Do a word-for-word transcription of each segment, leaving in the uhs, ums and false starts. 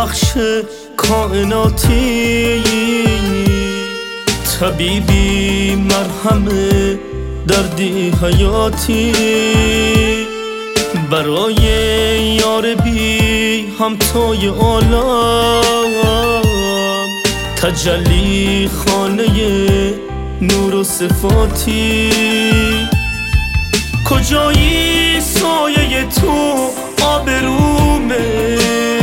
بخش کائناتی، طبیبی مرهم دردی حیاتی، برای یار بی همتای عالم، تجلی خانه نور و صفاتی. کجایی سایه تو آبرومه،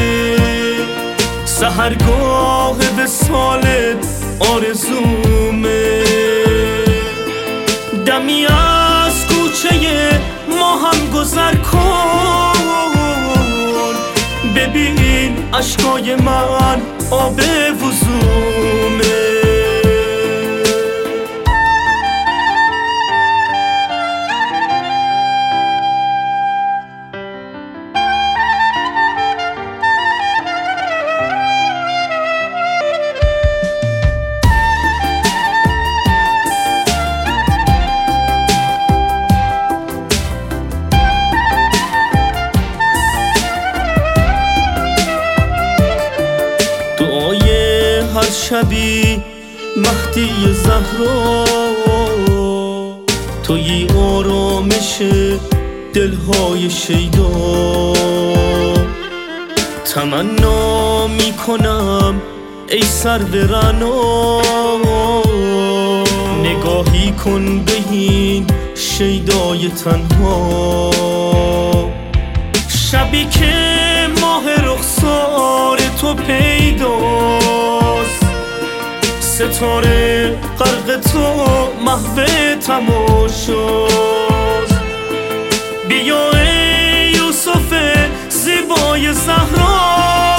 سحرگاه وصالت آرزومه، دمی از کوچه ما هم گذر کن، ببین اشکای من آب وضومه. هر شبی مهدی زهرا، تویی آرامش دلهای شیدا. تمنا میکنم ای سرو رعنا، نگاهی کن به این شیدای تنها. شبی که ماه رخسار تو پیداست، ستاره غرق تو محو تماشاست. بیا ای یوسف زیبای زهرا،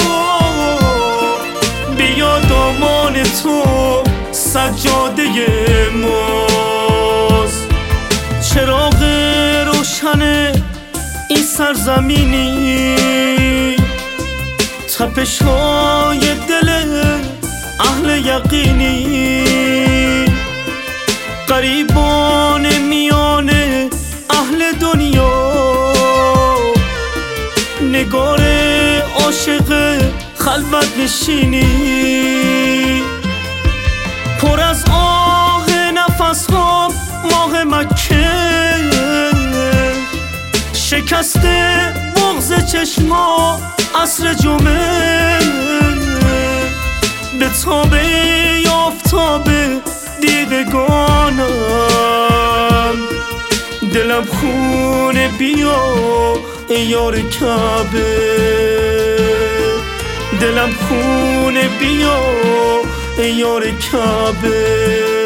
بیا دامان تو سجاده ماست. چراغ روشن این سرزمینی، تپش های دل اهل یقینی، غریبان میان اهل دنیا، نگار عاشق خلوت نشینی. پر از آه نفس ها ماه مکه، شکسته بغض چشما عصر جمعه، به تاب آفتاب دیدگانم، دلم خونه بیا ای یار کعبه، دلم خونه بیا ای یار کعبه.